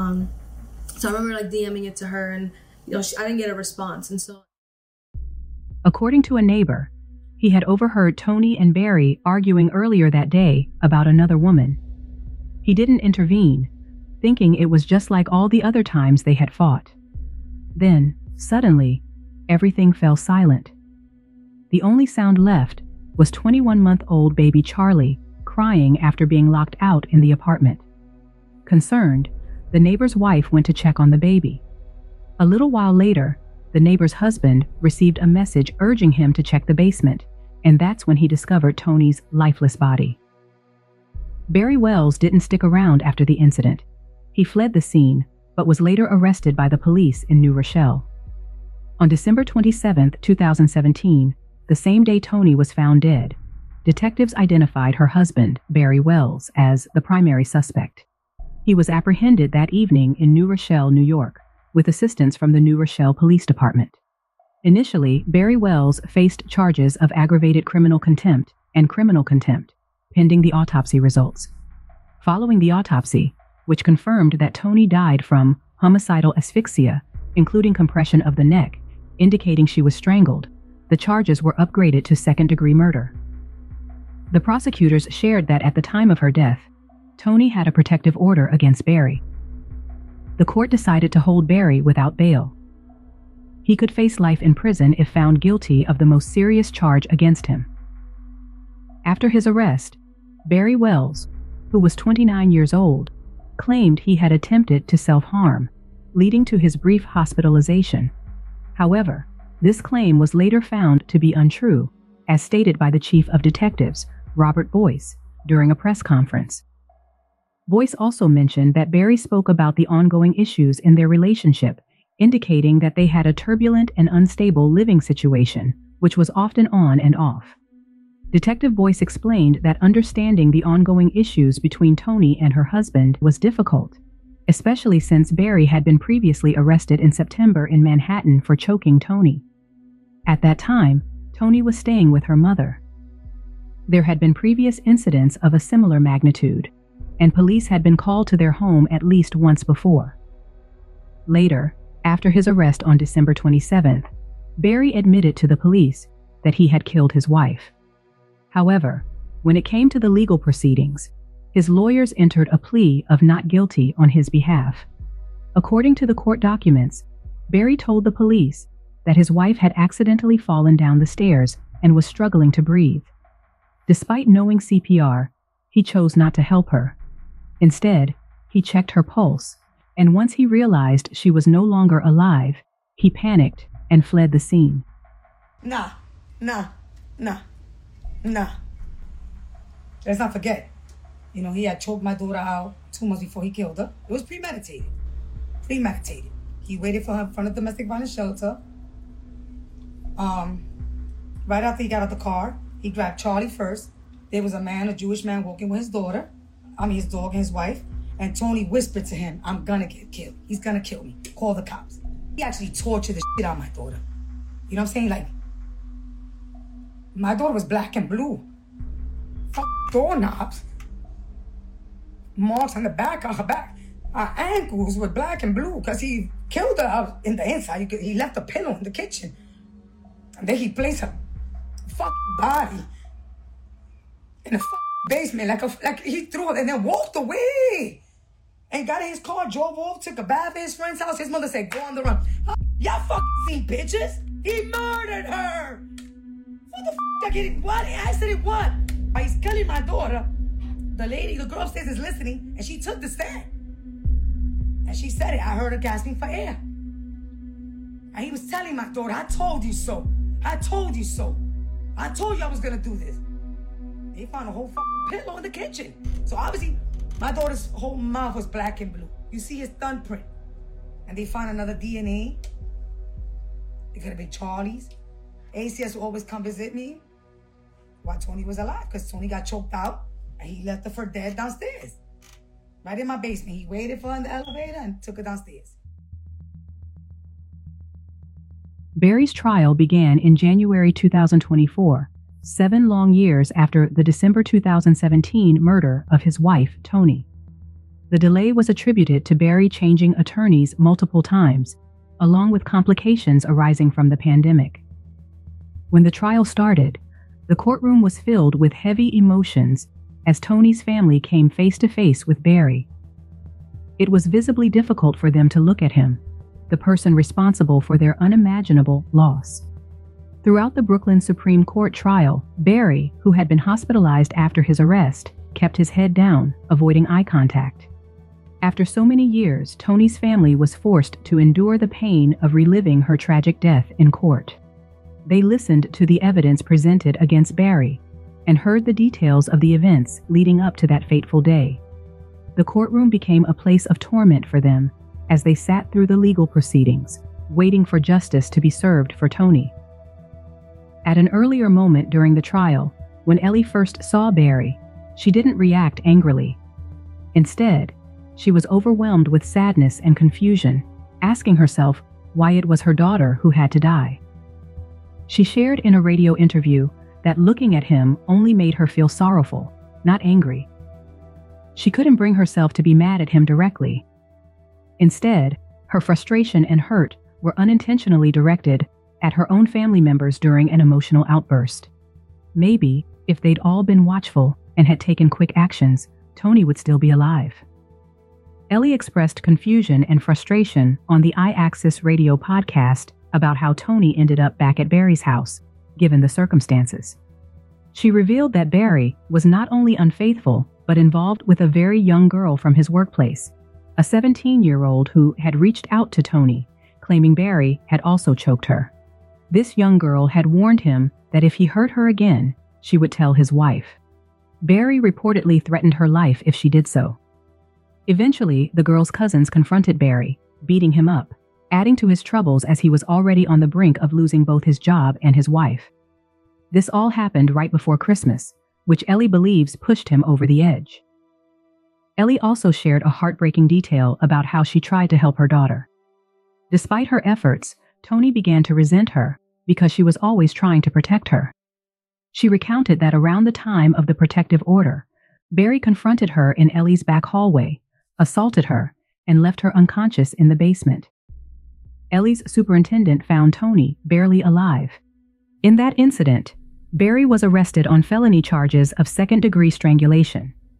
So I remember, like, DMing it to her. And, I didn't get a response. And so, according to a neighbor, he had overheard Tony and Barry arguing earlier that day about another woman. He didn't intervene, thinking it was just like all the other times they had fought. Then, suddenly, everything fell silent. The only sound left was 21-month-old baby Charlie crying after being locked out in the apartment. Concerned, the neighbor's wife went to check on the baby. A little while later, the neighbor's husband received a message urging him to check the basement, and that's when he discovered Tony's lifeless body. Barry Wells didn't stick around after the incident. He fled the scene, but was later arrested by the police in New Rochelle. On December 27, 2017, the same day Tony was found dead, detectives identified her husband, Barry Wells, as the primary suspect. He was apprehended that evening in New Rochelle, New York, with assistance from the New Rochelle Police Department. Initially, Barry Wells faced charges of aggravated criminal contempt and criminal contempt, pending the autopsy results. Following the autopsy, which confirmed that Tony died from homicidal asphyxia, including compression of the neck, indicating she was strangled, the charges were upgraded to second-degree murder. The prosecutors shared that at the time of her death, Tony had a protective order against Barry. The court decided to hold Barry without bail. He could face life in prison if found guilty of the most serious charge against him. After his arrest, Barry Wells, who was 29 years old, claimed he had attempted to self-harm, leading to his brief hospitalization. However, this claim was later found to be untrue, as stated by the Chief of Detectives, Robert Boyce, during a press conference. Boyce also mentioned that Barry spoke about the ongoing issues in their relationship, indicating that they had a turbulent and unstable living situation, which was often on and off. Detective Boyce explained that understanding the ongoing issues between Tony and her husband was difficult, especially since Barry had been previously arrested in September in Manhattan for choking Tony. At that time, Tony was staying with her mother. There had been previous incidents of a similar magnitude, and police had been called to their home at least once before. Later, after his arrest on December 27th, Barry admitted to the police that he had killed his wife. However, when it came to the legal proceedings, his lawyers entered a plea of not guilty on his behalf. According to the court documents, Barry told the police that his wife had accidentally fallen down the stairs and was struggling to breathe. Despite knowing CPR, he chose not to help her. Instead, he checked her pulse, and once he realized she was no longer alive, he panicked and fled the scene. Nah. Let's not forget, he had choked my daughter out 2 months before he killed her. It was premeditated. He waited for her in front of the domestic violence shelter. Right after he got out the car, he grabbed Charlie first. There was a Jewish man walking with his dog and his wife. And Tony whispered to him, "I'm gonna get killed. He's gonna kill me. Call the cops." He actually tortured the shit out of my daughter. You know what I'm saying? Like, my daughter was black and blue. Doorknobs. Marks on the back of her back. Her ankles were black and blue because he killed her out in the inside. He left a pillow in the kitchen. And then he placed her body in the basement like he threw it and then walked away. And got in his car, drove off, took a bath at his friend's house. His mother said, "Go on the run." Y'all seen pictures? He murdered her. What the what? I said it what? He's killing my daughter. The girl upstairs is listening, and she took the stand. And she said it. I heard her gasping for air. And he was telling my daughter, "I told you so. I told you so. I told you I was gonna do this." They found a whole pillow in the kitchen. So obviously, my daughter's whole mouth was black and blue. You see his thumbprint. And they found another DNA. It could have been Charlie's. ACS would always come visit me while Tony was alive, because Tony got choked out and he left her for dead downstairs. Right in my basement. He waited for her in the elevator and took her downstairs. Barry's trial began in January 2024, 7 long years after the December 2017 murder of his wife, Toni. The delay was attributed to Barry changing attorneys multiple times, along with complications arising from the pandemic. When the trial started, the courtroom was filled with heavy emotions as Toni's family came face to face with Barry. It was visibly difficult for them to look at him, the person responsible for their unimaginable loss. Throughout the Brooklyn Supreme Court trial, Barry, who had been hospitalized after his arrest, kept his head down, avoiding eye contact. After so many years, Toni's family was forced to endure the pain of reliving her tragic death in court. They listened to the evidence presented against Barry and heard the details of the events leading up to that fateful day. The courtroom became a place of torment for them as they sat through the legal proceedings, waiting for justice to be served for Toni. At an earlier moment during the trial, when Ellie first saw Barry, she didn't react angrily. Instead, she was overwhelmed with sadness and confusion, asking herself why it was her daughter who had to die. She shared in a radio interview that looking at him only made her feel sorrowful, not angry. She couldn't bring herself to be mad at him directly. Instead, her frustration and hurt were unintentionally directed at her own family members during an emotional outburst. Maybe, if they'd all been watchful and had taken quick actions, Toni would still be alive. Ellie expressed confusion and frustration on the iAccess radio podcast about how Toni ended up back at Barry's house, given the circumstances. She revealed that Barry was not only unfaithful, but involved with a very young girl from his workplace, a 17-year-old who had reached out to Toni, claiming Barry had also choked her. This young girl had warned him that if he hurt her again, she would tell his wife. Barry reportedly threatened her life if she did so. Eventually, the girl's cousins confronted Barry, beating him up, adding to his troubles as he was already on the brink of losing both his job and his wife. This all happened right before Christmas, which Ellie believes pushed him over the edge. Ellie also shared a heartbreaking detail about how she tried to help her daughter. Despite her efforts, Toni began to resent her because she was always trying to protect her. She recounted that around the time of the protective order, Barry confronted her in Ellie's back hallway, assaulted her, and left her unconscious in the basement. Ellie's superintendent found Toni barely alive. In that incident, Barry was arrested on felony charges of second-degree strangulation.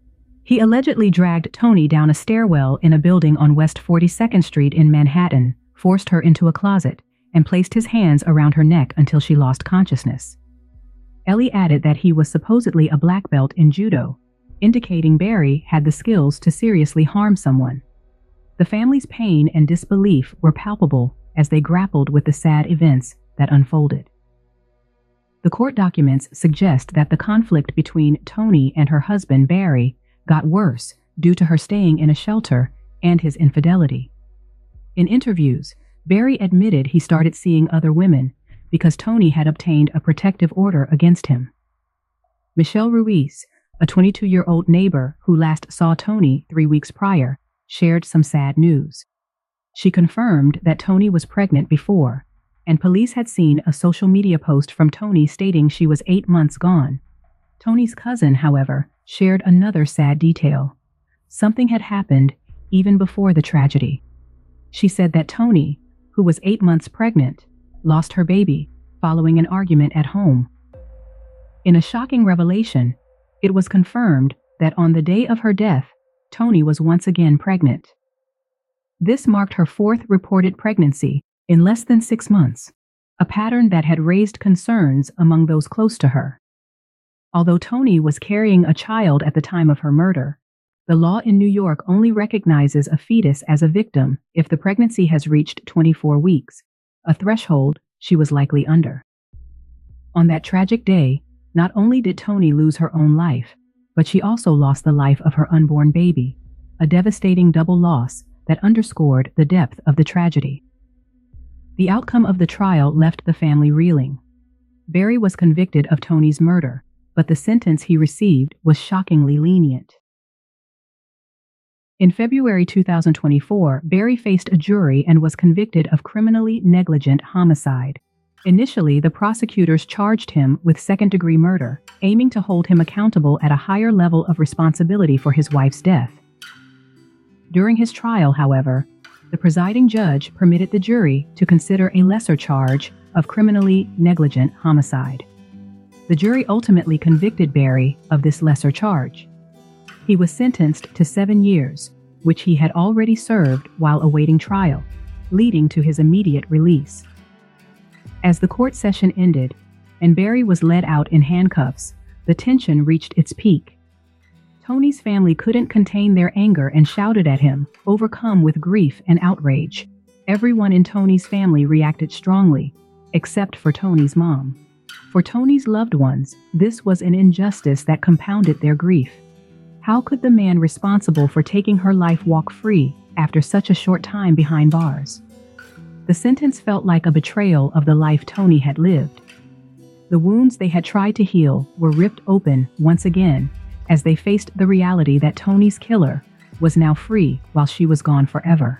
He allegedly dragged Toni down a stairwell in a building on West 42nd Street in Manhattan, forced her into a closet, and placed his hands around her neck until she lost consciousness. Ellie added that he was supposedly a black belt in judo, indicating Barry had the skills to seriously harm someone. The family's pain and disbelief were palpable as they grappled with the sad events that unfolded. The court documents suggest that the conflict between Toni and her husband Barry got worse due to her staying in a shelter and his infidelity. In interviews, Barry admitted he started seeing other women because Toni had obtained a protective order against him. Michelle Ruiz, a 22-year-old neighbor who last saw Toni 3 weeks prior, shared some sad news. She confirmed that Toni was pregnant before, and police had seen a social media post from Toni stating she was 8 months gone. Toni's cousin, however, shared another sad detail. Something had happened even before the tragedy. She said that Toni, who was 8 months pregnant, lost her baby following an argument at home. In a shocking revelation, it was confirmed that on the day of her death, Toni was once again pregnant. This marked her 4th reported pregnancy in less than 6 months, a pattern that had raised concerns among those close to her. Although Toni was carrying a child at the time of her murder, the law in New York only recognizes a fetus as a victim if the pregnancy has reached 24 weeks, a threshold she was likely under. On that tragic day, not only did Toni lose her own life, but she also lost the life of her unborn baby, a devastating double loss that underscored the depth of the tragedy. The outcome of the trial left the family reeling. Barry was convicted of Toni's murder, but the sentence he received was shockingly lenient. In February 2024, Barry faced a jury and was convicted of criminally negligent homicide. Initially, the prosecutors charged him with second-degree murder, aiming to hold him accountable at a higher level of responsibility for his wife's death. During his trial, however, the presiding judge permitted the jury to consider a lesser charge of criminally negligent homicide. The jury ultimately convicted Barry of this lesser charge. He was sentenced to 7 years, which he had already served while awaiting trial, leading to his immediate release. As the court session ended and Barry was led out in handcuffs, the tension reached its peak. Toni's family couldn't contain their anger and shouted at him, overcome with grief and outrage. Everyone in Toni's family reacted strongly, except for Toni's mom. For Toni's loved ones, this was an injustice that compounded their grief. How could the man responsible for taking her life walk free after such a short time behind bars? The sentence felt like a betrayal of the life Toni had lived. The wounds they had tried to heal were ripped open once again as they faced the reality that Toni's killer was now free while she was gone forever.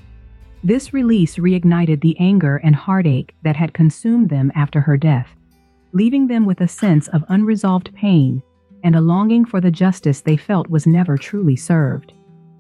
This release reignited the anger and heartache that had consumed them after her death, leaving them with a sense of unresolved pain and a longing for the justice they felt was never truly served.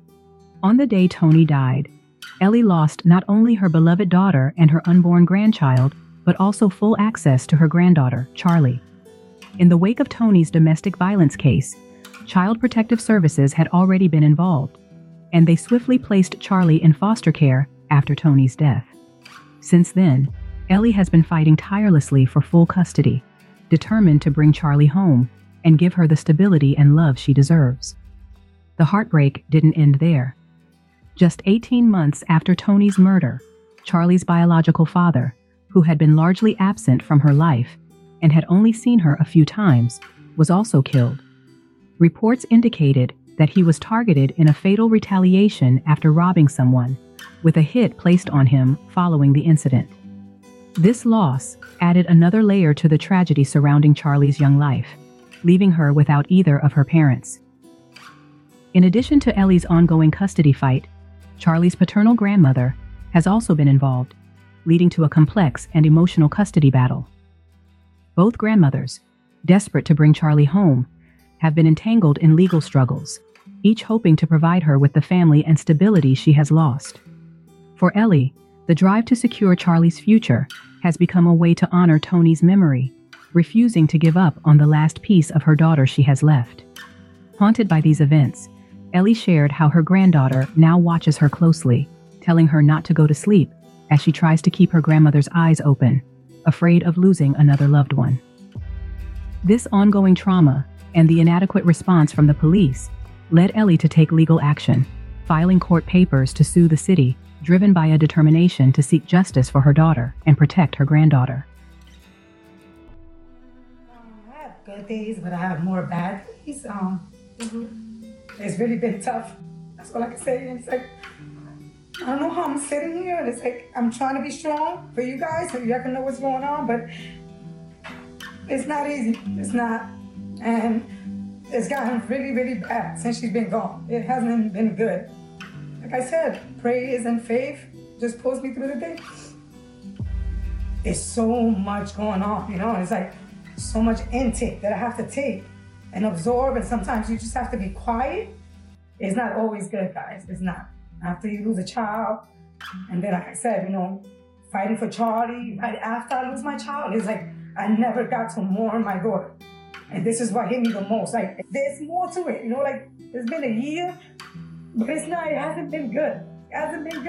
On the day Toni died, Ellie lost not only her beloved daughter and her unborn grandchild, but also full access to her granddaughter, Charlie. In the wake of Toni's domestic violence case, Child Protective Services had already been involved, and they swiftly placed Charlie in foster care after Toni's death. Since then, Ellie has been fighting tirelessly for full custody, determined to bring Charlie home and give her the stability and love she deserves. The heartbreak didn't end there. Just 18 months after Toni's murder, Charlie's biological father, who had been largely absent from her life and had only seen her a few times, was also killed. Reports indicated that he was targeted in a fatal retaliation after robbing someone, with a hit placed on him following the incident. This loss added another layer to the tragedy surrounding Charlie's young life, leaving her without either of her parents. In addition to Ellie's ongoing custody fight, Charlie's paternal grandmother has also been involved, leading to a complex and emotional custody battle. Both grandmothers, desperate to bring Charlie home, have been entangled in legal struggles, each hoping to provide her with the family and stability she has lost. For Ellie, the drive to secure Charlie's future has become a way to honor Toni's memory, refusing to give up on the last piece of her daughter she has left. Haunted by these events, Ellie shared how her granddaughter now watches her closely, telling her not to go to sleep as she tries to keep her grandmother's eyes open, afraid of losing another loved one. This ongoing trauma and the inadequate response from the police led Ellie to take legal action, filing court papers to sue the city, driven by a determination to seek justice for her daughter and protect her granddaughter. I have good days, but I have more bad days. It's really been tough. That's all I can say. It's like, I don't know how I'm sitting here, and it's like, I'm trying to be strong for you guys so you can know what's going on, but it's not easy. It's not. And it's gotten really, really bad since she's been gone. It hasn't been good. Like I said, praise and faith just pulls me through the day. There's so much going on, you know? It's like so much intake that I have to take and absorb, and sometimes you just have to be quiet. It's not always good, guys. It's not. After you lose a child, and then like I said, you know, fighting for Charlie, right after I lose my child, it's like I never got to mourn my daughter. And this is what hit me the most. Like, there's more to it, you know, like it's been a year, but it's not, it hasn't been good. It hasn't been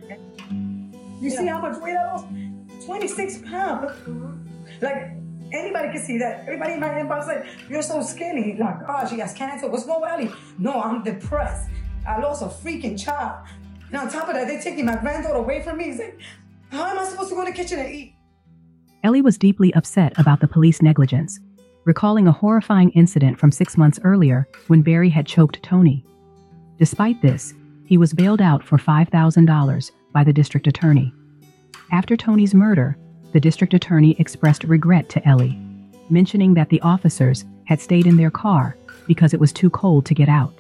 good. You see how much weight I lost? 26 pounds. Like, anybody can see that. Everybody in my inbox like, you're so skinny. Like, oh, she has cancer. What's wrong with Ellie? No, I'm depressed. I lost a freaking child. And on top of that, they're taking my granddaughter away from me. It's like, how am I supposed to go to the kitchen and eat? Ellie was deeply upset about the police negligence, recalling a horrifying incident from 6 months earlier when Barry had choked Tony. Despite this, he was bailed out for $5,000 by the district attorney. After Tony's murder, the district attorney expressed regret to Ellie, mentioning that the officers had stayed in their car because it was too cold to get out.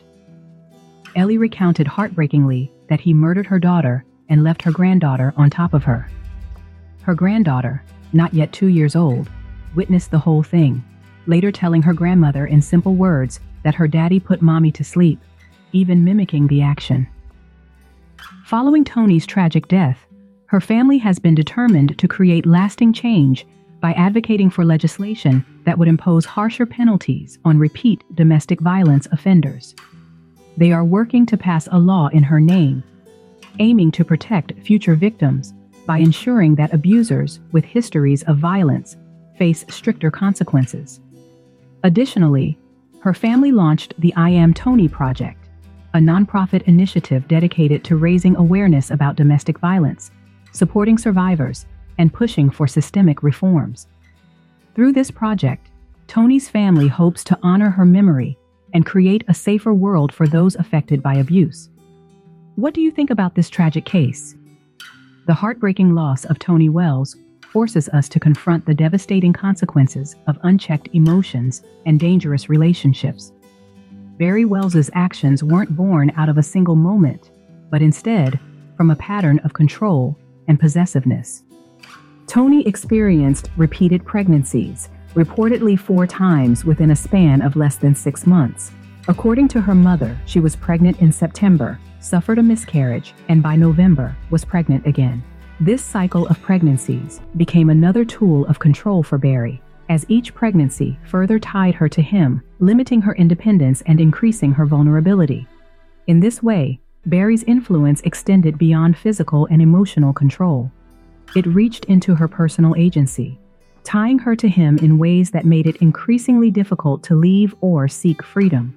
Ellie recounted heartbreakingly that he murdered her daughter and left her granddaughter on top of her. Her granddaughter, not yet 2 years old, witnessed the whole thing, later telling her grandmother in simple words that her daddy put mommy to sleep, even mimicking the action. Following Tony's tragic death, her family has been determined to create lasting change by advocating for legislation that would impose harsher penalties on repeat domestic violence offenders. They are working to pass a law in her name, aiming to protect future victims by ensuring that abusers with histories of violence face stricter consequences. Additionally, her family launched the I Am Tony Project, a nonprofit initiative dedicated to raising awareness about domestic violence, supporting survivors, and pushing for systemic reforms. Through this project, Tony's family hopes to honor her memory and create a safer world for those affected by abuse. What do you think about this tragic case? The heartbreaking loss of Tony Wells forces us to confront the devastating consequences of unchecked emotions and dangerous relationships. Barry Wells's actions weren't born out of a single moment, but instead from a pattern of control and possessiveness. Tony experienced repeated pregnancies, reportedly 4 times within a span of less than 6 months. According to her mother, she was pregnant in September, suffered a miscarriage, and by November was pregnant again. This cycle of pregnancies became another tool of control for Barry, as each pregnancy further tied her to him, limiting her independence and increasing her vulnerability. In this way, Barry's influence extended beyond physical and emotional control. It reached into her personal agency, tying her to him in ways that made it increasingly difficult to leave or seek freedom.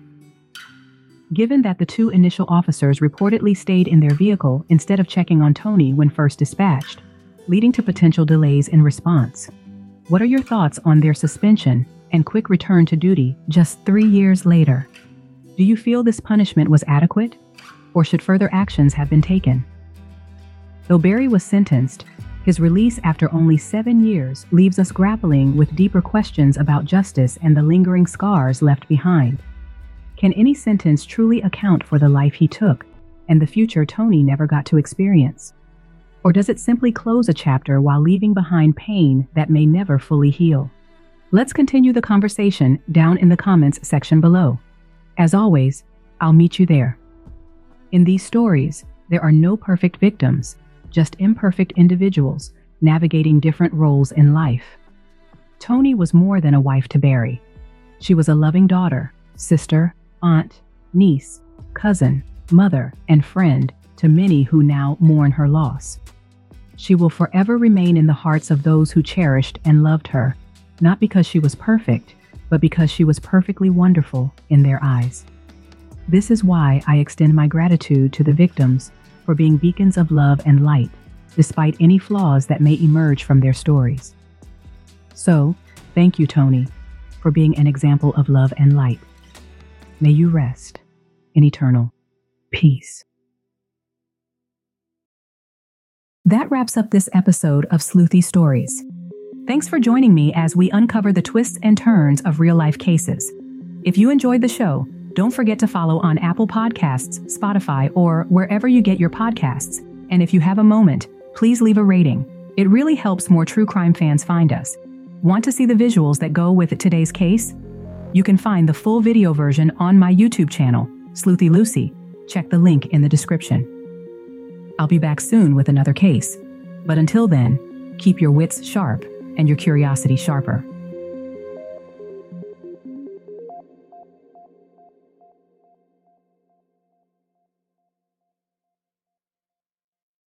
Given that the 2 initial officers reportedly stayed in their vehicle instead of checking on Tony when first dispatched, leading to potential delays in response. What are your thoughts on their suspension and quick return to duty just 3 years later? Do you feel this punishment was adequate, or should further actions have been taken? Though Barry was sentenced, his release after only 7 years leaves us grappling with deeper questions about justice and the lingering scars left behind. Can any sentence truly account for the life he took and the future Tony never got to experience? Or does it simply close a chapter while leaving behind pain that may never fully heal? Let's continue the conversation down in the comments section below. As always, I'll meet you there. In these stories, there are no perfect victims, just imperfect individuals navigating different roles in life. Tony was more than a wife to Barry. She was a loving daughter, sister, aunt, niece, cousin, mother, and friend to many who now mourn her loss. She will forever remain in the hearts of those who cherished and loved her, not because she was perfect, but because she was perfectly wonderful in their eyes. This is why I extend my gratitude to the victims for being beacons of love and light, despite any flaws that may emerge from their stories. So, thank you, Toni, for being an example of love and light. May you rest in eternal peace. That wraps up this episode of Sleuthy Stories. Thanks for joining me as we uncover the twists and turns of real-life cases. If you enjoyed the show, don't forget to follow on Apple Podcasts, Spotify, or wherever you get your podcasts. And if you have a moment, please leave a rating. It really helps more true crime fans find us. Want to see the visuals that go with today's case? You can find the full video version on my YouTube channel, Sleuthy Lucy. Check the link in the description. I'll be back soon with another case. But until then, keep your wits sharp and your curiosity sharper.